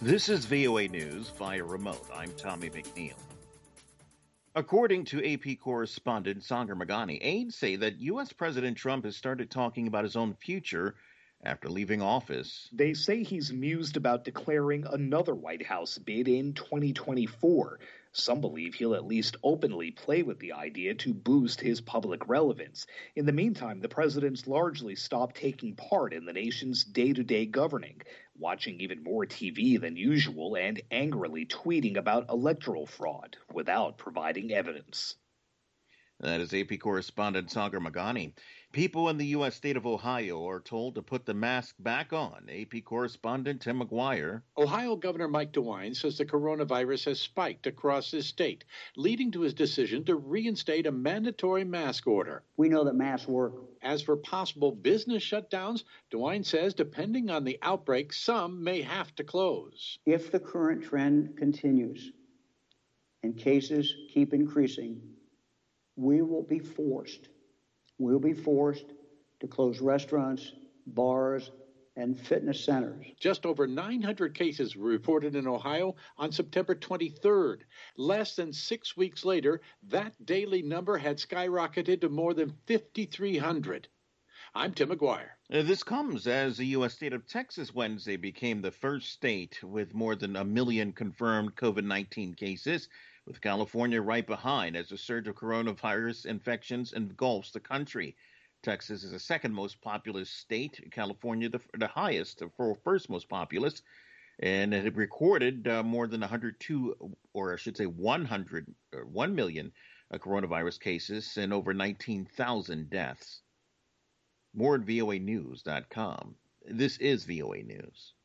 This is VOA News via remote. I'm Tommy McNeil. According to AP correspondent Sagar Magani, aides say that U.S. President Trump has started talking about his own future after leaving office. They say he's mused about declaring another White House bid in 2024. Some believe he'll at least openly play with the idea to boost his public relevance. In the meantime, the president's largely stopped taking part in the nation's day-to-day governing, watching even more TV than usual and angrily tweeting about electoral fraud without providing evidence. That is AP correspondent Sagar Magani. People in the U.S. state of Ohio are told to put the mask back on. AP correspondent Tim McGuire. Ohio Governor Mike DeWine says the coronavirus has spiked across his state, leading to his decision to reinstate a mandatory mask order. We know that masks work. As for possible business shutdowns, DeWine says depending on the outbreak, some may have to close. If the current trend continues and cases keep increasing, we'll be forced to close restaurants, bars, and fitness centers. Just over 900 cases were reported in Ohio on September 23rd. Less than 6 weeks later, that daily number had skyrocketed to more than 5,300. I'm Tim McGuire. This comes as the U.S. state of Texas Wednesday became the first state with more than 1 million confirmed COVID-19 cases, with California right behind as a surge of coronavirus infections engulfs the country. Texas is the second most populous state, California the highest, for first most populous, and it had recorded more than 1 million coronavirus cases and over 19,000 deaths. More at voanews.com. This is VOA News.